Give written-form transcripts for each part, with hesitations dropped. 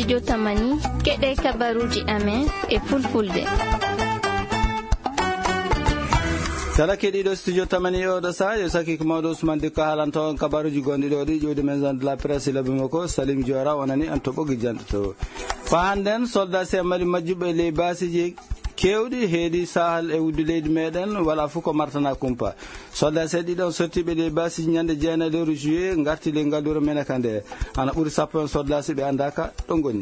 studio Tamani keɗe kabaruji amen e fulfulde. kala keɗiɗo studio Tamani oɗo sa yo saki ko mawɗo Ousmane Dikko haalanto on kabaruji gonɗi ɗo ɗi ƴewde maison de la presse labimako Salim Diora wonani en to ɓoggi janɗoto fa hannden soldat se mali majjuɓe ley basiji kewɗi heedi sahal e wuddu leydi meɗen wala fof ko martana kumpa soldat se ɗiɗon sottiɓe ley basiji ñande 9 lewru juillet garti ley ngallure menaka nde ana ɓuuri 10 soldat si ɓe andaka ɗo gonni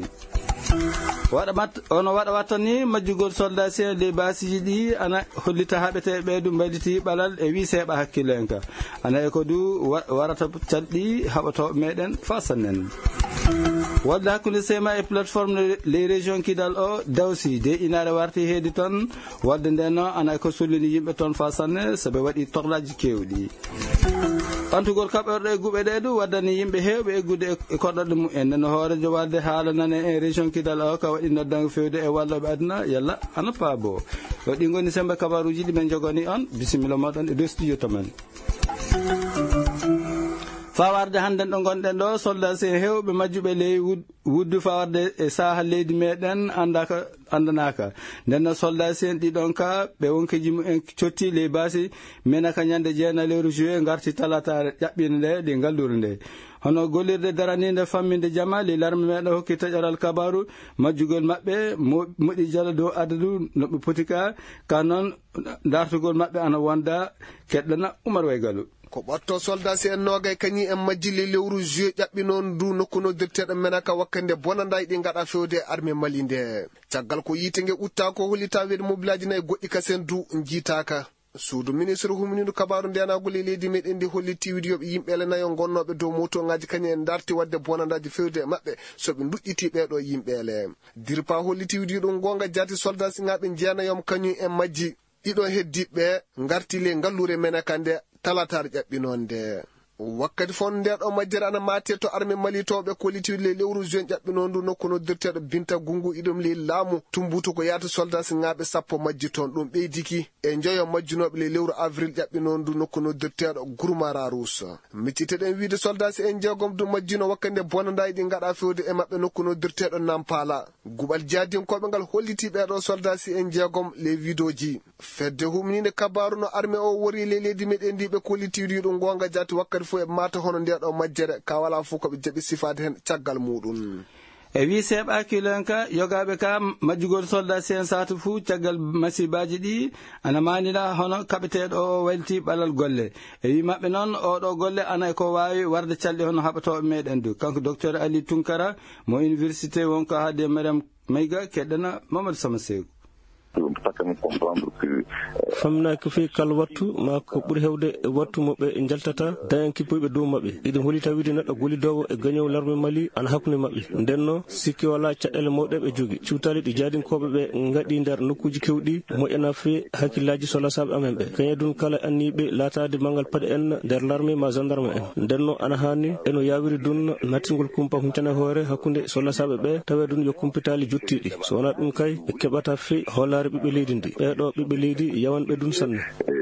ono waɗa watta ni majjugol soldat si ley basiji ɗi ana hollita haɓete ɓeydu mbaɗiti ɓalal e wi seeɓa hakkille en ka ana e ko du warata calɗi haɓotoɓe meɗen fa sannen wadde hakkude sema e plateforme les régions kidal o dawsi de inare warti heedi toon wadde nden ana ko sollini yimɓe toon fa sanne saɓe waɗi torlaji kewɗi ɓantugol kaɓorɗo e guɓe ɗe du waddani yimɓe hewɓe eggude e koɗɗoɗe mumen nden hoorejo wadde haala nane e région kidal o ka waɗi noddango fewde e walloɓe aduna yalla ana paabo o ɗi goni sembe kabaruji ɗi men jogani on bisimilla moɗon e dow studio Tamani fawarde hannden ɗo gonɗen ɗo soldat se hewɓe majjuɓe ley wuddu fawarde e sahal leydi meɗen andanaka nden soldat se en ɗiɗon ka ɓe wonkeji mumen cotti ley basi menaka ñande 9 lewru juillet garti talata ƴaɓɓinde nde ɗi ngalluru nde hono gollirde daraninde famminde jama ley larme meɗen hokki taƴoral kabaru majjugol maɓɓe moɗi jala dow adadu noɓe potika ka noon dartugol maɓɓe ana wonda keɗɗana Oumar Waygalu ko ɓotto soldat si en nogay kañi en majjili lewru juillet ƴaɓɓi noon du nokkuno dirteɗo menaka wakkande bonanday ɗi gaɗa fewde armée Mali nde caggal ko yite nge utta ko hollita wede mobilaji nayi goɗɗi kasen du jiitaka suudu ministre humnidu kabaru ndenagol e leydi meɗen ndi holliti widiyoɓe yimɓele nayo gonnoɓe dow moto ngaji kañi en darti wadde bonandaji fewde maɓɓe soɓe duƴƴiti ɓeɗo yimɓele dirpa holliti widiyo ɗum gonga jati soldat si ngaɓe jeenayom kañum en majji ɗiɗo heddiɓe garti le ngallure menaka nde talatar ƴaɓɓinonde wakkati fon ndeɗo majjere ana mate to armée Mali towɓe kollitiwde le lewru juin ƴaɓɓinon du nokku noddirteɗo Binta Gungu iɗum le laamu tumbutu ko yaata soldat si ngaɓe 10 majji toon ɗum ɓeydiki e joyo majjunoɓe le lewru avril ƴaɓɓinon du nokku noddirteɗo Gourmara Rousse micciteɗen wiide soldat si en jeegom du majjino wakkande bonandaji ɗi gaɗa fewde e maɓɓe nokku noddirteɗo Nampala guɓal jadinkoɓe ngal holliti ɓeɗo soldat si en jeegom le widoji fedde humnide kabaru no armée o wori le leydi meɗen ndi ɓe kollitiwde ɗum gonga jati wakkati fo e mata hono ndeɗo majjere ka wala fof koɓe jaɓi sifade hen caggal muɗum e wi seeɓa kilenka yogaɓe ka majjugol soldat si en satu fou caggal masibaji ɗi ana manina hono kaɓeteɗo o walti ɓalal golle e wi mabɓe noon oɗo golle ana ko wawi warde calɗi hono haɓatoɓe meɗen du kanko docteur Ali Tunkara mo université wonko haade Mariam Mayga keɗɗana Mamadou Sama Sekou famna ko fi kal wattu ma ko ɓuri hewde wattu moɓe jaltata dayanki poyɓe dow maɓɓe iɗum hollita wiide neɗɗo gollidowo e gañowo larme Mali ana hakkude maɓɓe ndenno sikki wala caɗele mawɗe ɓe jogui cuutali ɗi jadinkoɓe ɓe gaɗi nder nokkuji kewɗi moƴƴana fe hakkillaji solasaɓe amen ɓe kañe dun kala anniɓe latade mangal paɗe en nder larme ma gendarme en ndenno ana hanni eno yawiri dun nattingol kumpa huntane hoore hakkude solasaɓe ɓe tawe dun yo kumpitali jottiɗi so wona ɗum kay ɓe keɓata fe hollare ɓiɓɓe leydi ndi ɓeɗo ɓiɓɓe leydi yawanɓe ɗum sanne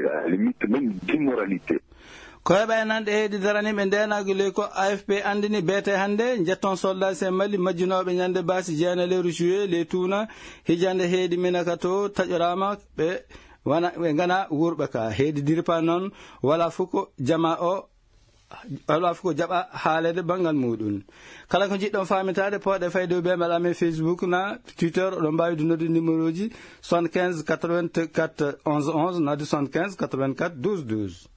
ko heɓa nanɗe heedi daraniɓe ndenago ley ko AFP andini beete hannde jetton soldat se Mali majjunoɓe ñande basi 9 lewru juillet ley tuuna hijande heedi menaka to taƴorama ɓe gana wurɓe ka heedi dirpa noon wala fof ko jama o wala fof ko jaɓa haalede banggal muɗum kala ko jiɗɗon famitade poɗe fayde ɓe mbaɗame Facebook na Twitter oɗon mbawi noddude numéro ji 75 84 11 11 nadi 75 84 12 12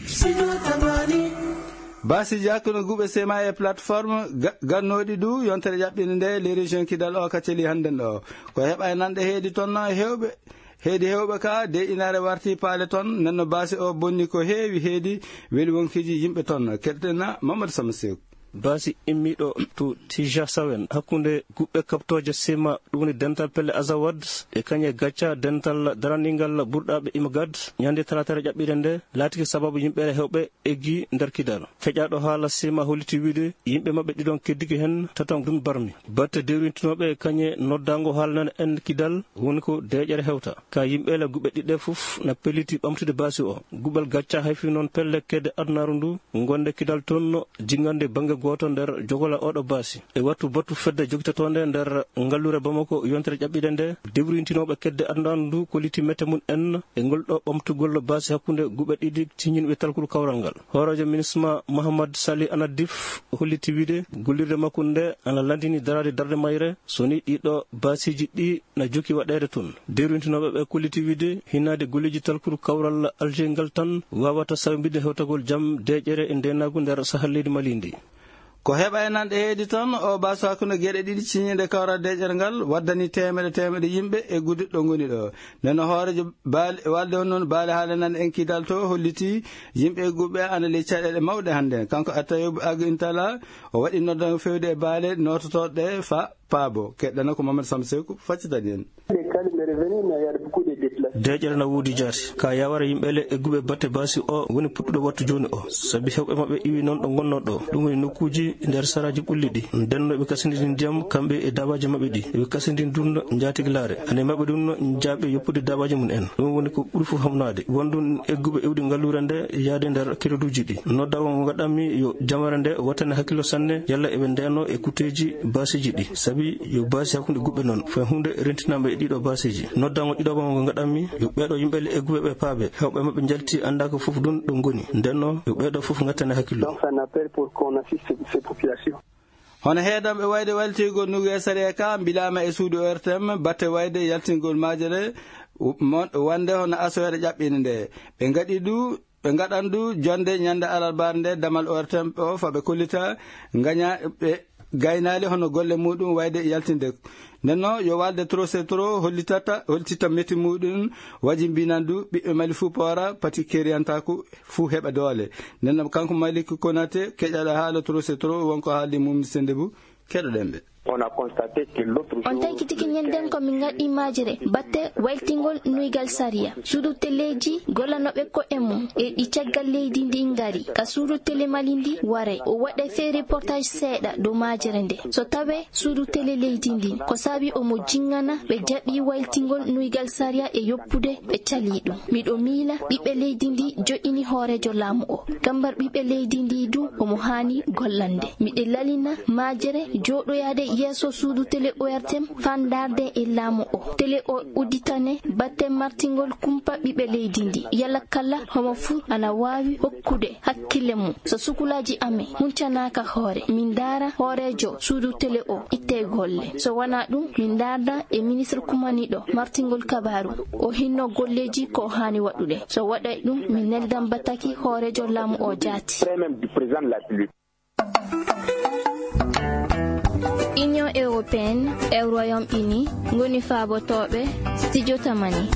basiji hakkude guɓe sema e plateforme gannoɗi du yontere ƴaɓɓinde nde les régions kidal o kacceli hannden ɗo ko heɓa e nanɗe heedi toon heedi hewɓe ka de inare warti paale toon nenno basi o bonni ko heewi heedi weli wonkiji yimɓe toon keɗtena Mamadou Sama Sekou basi immiɗo to Tija Sawen hakkunde guɓɓe kaptoje sema ɗum woni dental pelle Azawad e kañe gacca dental daraningal ɓurɗaɓe imagad ñande talatare ƴaɓɓire nde laatiki sababu yimɓere hewɓe eggi nder kidal feƴaɗo haala sema holliti wiide yimɓe mabɓe ɗiɗon keddiki hen tatan ɗum barmi batte dewrintinoɓe kañe noddango haalnane en kidal woni ko deƴere hewta ka yimɓele guɓɓe ɗiɗɗe foof na pelliti ɓamtude basi o guɓal gacca hayfi noon pelle kedde adnaru ndu gonde kidal toon jingande banggue goto nder jogola oɗo basi e wattu battu fedde jogitatonde nder ngallure Bamako yontere ƴaɓɓide nde debruintinoɓe kedde andandu ko liti mette mun en e ngolɗo ɓamtugol basi hakkunde guɓe ɗiɗi tiñinɓe talkuru kawral ngal. Horojo ministre Mahamad Sali Anadif holliti wiide gollirde makko nde ana landini darade darde mayre soni ɗiɗo basiji ɗi na jokki waɗede toon. Debruintinoɓe ɓe kolliti wiide hinade golleji talkuru kawral Alger ngal tan wawata sawbinde hewtagol jam deƴere e ndenagu nder sahal leydi Mali ndi. ko heɓa e nanɗe heedi tan o baso hakkunde gueɗe ɗiɗi ciñide kawral deƴere ngal waddani temedde yimɓe e guddiɗo ɗo goni ɗo. nden hoorejo walde on noon baali haale nan en kidal to holliti yimɓe e guɓɓe ana ley caɗele mawɗe hannde. kanko Attayoub Agu Intala o waɗi noddan fewde e baale nototoɗe fa paabo keɗɗana ko Mamadou Samsekou faccitani en. deƴere na wuudi jaati ka yawara yimɓele e guɓe batte basi o woni puɗɗuɗo wattu joni o saabi hewɓe mabɓe iwi noon ɗo gonno ɗo ɗum woni nokkuji nder saraji ɓulli ɗi ndenno ɓe kasindini ndiyam kamɓe e dabaji mabɓe ɗi ɓe kasindini dunno jatiglare ane mabɓe ɗumno jaaɓe yoppude dabaji mum en ɗum woni ko ɓuuri fof hamnade wondu egguɓe ewɗi ngallure nde yaade nder kiloduji ɗi noddago ngo gaɗanmi yo jamare nde wattane hakkilo sanne yalla eɓe ndeno e kuteji basiji ɗi saabi yo basi hakkude guɓɓe noon fo hunde rentinama e ɗiɗo basiji noddago ɗiɗoɓa ngo gaɗanmi yo ɓeeɗo yimɓele e guɓe ɓe paaɓe hewɓe mabɓe jalti anda ko fof ɗum ɗo goni ndenno yo ɓeeɗo fof gattane hakkillo. hono heedanɓe wayde waltigol nugu sare ka mbilama e suudu ORTM batte wayde yaltingol majere wande hono asoyere ƴaɓɓine nde ɓe gaɗi du ɓe gaɗandu jonde ñande alarbar nde damal ORTM o faɓe kollita gaña ɓe gaynali hono golle muɗum wayde yaltinde nenno yo walde trop c'est trop hollitita métti muɗum waji mbinandu ɓiɓɓe Mali fuu poora pati keriyantaku fuu heɓa doole nenno kanko Malik Konaté keƴaɗa haala trop c'est trop wonko haaldi mum Sendebou keɗoɗen ɓe. On a constaté que l'autre jour on taykitiki ñanden ko min gaɗi majere batte waltingol nuygal sariya suudu teleji gollanoɓe ko'e mum e ɗi caggal leydi ndi ngari ka suudu télé Mali ndi ware o waɗa fe reportage seeɗa dow majere nde so tawe suudu télé leydi ndi ko saabi omo jingana ɓe jaɓi waltingol nuygal sariya e yoppude ɓe cali ɗum miɗo miila ɓiɓɓe leydi ndi joƴini hoorejo laamu o gambar ɓiɓɓe leydi ndi du omo hani gollande miɗe lalina majere joɗoyade yeso suudu télé ORTM fandarde e laamu o télé o udditane batte martingol kumpa ɓiɓɓe leydi ndi yalla kala homo fuu ana wawi hokkude hakkille mum so sukulaji ame huncanaka hoore min dara hoorejo suudu télé o itte golle so wona ɗum min darda e ministre kumaniɗo martingol kabaru o hinno golleji ko hani waɗude so waɗay ɗum min neldan bataki hoorejo laamu o jaati. Union européenne e Royaume-Uni ngoni faabotoɓe studio tamani.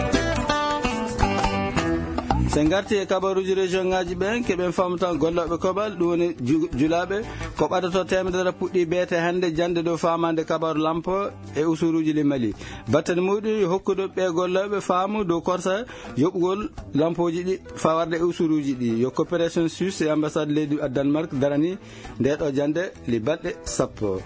sen garti e kabaruji région ngaji ɓen keɓen famata golloɓe koɓal ɗum woni julaɓe ko ɓadato temedere puɗɗi beete hande jande dow famande kabaru lampo e usuruji li Mali battane muɗum yo hokkude ɓe golloɓe faamu dow korsa yoɓugol lampoji ɗi fawarde e usuruji ɗi yo coopération suisse e ambassade leydi Danemark darani ndeɗo jande li balɗe 10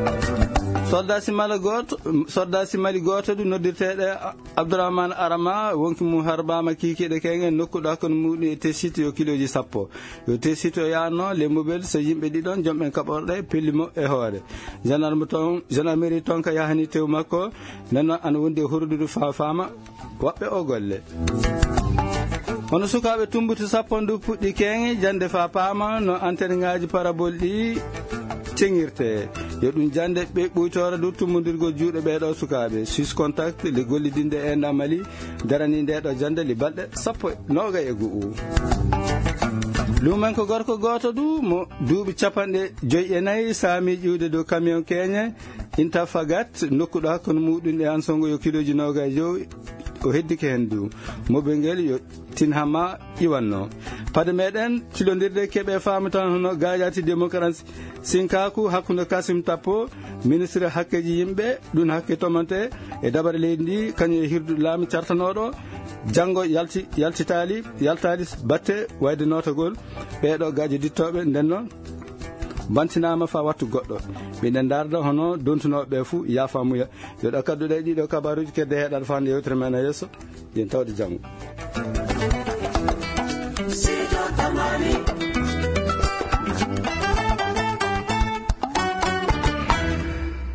soldasi Mali goto du noddirteɗe Abdourahmane Arama wonki mum harbama kikiɗe kenge nokkuɗo hakkude muɗum e tessite yo kiloji 10 yo tessite o yano le mobile so yimɓe ɗiɗon jomɓen kaɓorɗe pellimo e hoore gendarmerie tonka yahani tew makko nenno ana wondi e hurdude fama waɓɓe o golle. hono sukaɓe tumbuti 10 ndu puɗɗi kenge jande fa paama no antenne ngaji parabole ɗi ceŋirte yo ɗum jande ɓe ɓuytore dow tummodirgol juuɗe ɓeɗo sukaɓe Suisse Contact le gollidinde e nda Mali darani ndeɗo jande li balɗe 19 lumen ko gorko goto du mo duuɓi 54 saami ƴiwde dow camion keñe inta fagat nokkuɗo hakkude muɗum e ansongo yo kiloji 25 o heddike hen du moɓe ngel yo tin hamma iwanno pade meɗen cilodirde keɓe faamu tan hono gajati démocratie sinkaku hakkude Kasim Tappo ministre hakkeji yimɓe ɗum hakke tomante e dabare leydi ndi kañum e hirdu laamu cartanoɗo janggo yaltali batte wayde notagol ɓeɗo gaji dittoɓe ndenno bantinama fa wattu goɗɗo ɓiɗen darda hono dontunoɓe fou yafamuya yoɗo kadduɗe ɗiɗo kabaruji kedde heɗaɗo fande yewtere men e yesso yen tawde janggo.